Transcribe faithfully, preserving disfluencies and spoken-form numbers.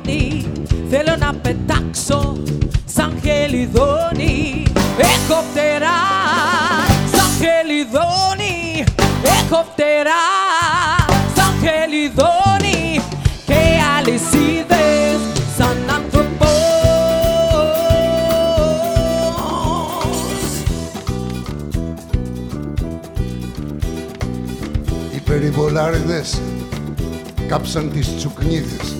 χελιδόνι, θέλω να πετάξω σαν χελιδόνι. Έχω φτερά σαν χελιδόνι, έχω φτερά σαν χελιδόνι και αλυσίδες σαν άνθρωπος. Οι περιβολάριδες κάψαν τις τσουκνίδες.